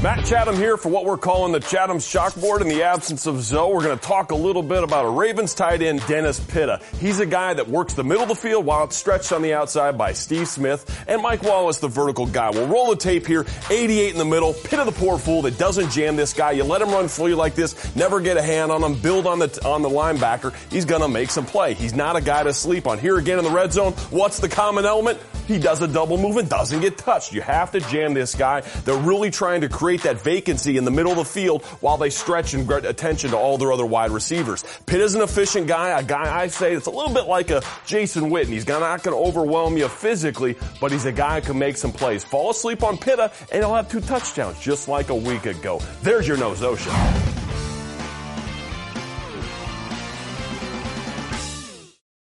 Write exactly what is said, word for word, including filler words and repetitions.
Matt Chatham here for what we're calling the Chatham's Chalkboard. In the absence of Zoe, we're going to talk a little bit about a Ravens tight end, Dennis Pitta. He's a guy that works the middle of the field while it's stretched on the outside by Steve Smith, and Mike Wallace, the vertical guy. We'll roll the tape here. eighty-eight in the middle. Pitta, the poor fool that doesn't jam this guy. You let him run for you like this, never get a hand on him, build on the on the linebacker. He's going to make some play. He's not a guy to sleep on. Here again in the red zone, what's the common element? He does a double move and doesn't get touched. You have to jam this guy. They're really trying to create that vacancy in the middle of the field while they stretch and get attention to all their other wide receivers. Pitt is an efficient guy, a guy I say that's a little bit like a Jason Witten. He's not going to overwhelm you physically, but he's a guy who can make some plays. Fall asleep on Pitta and he'll have two touchdowns just like a week ago. There's your No-Zo Show.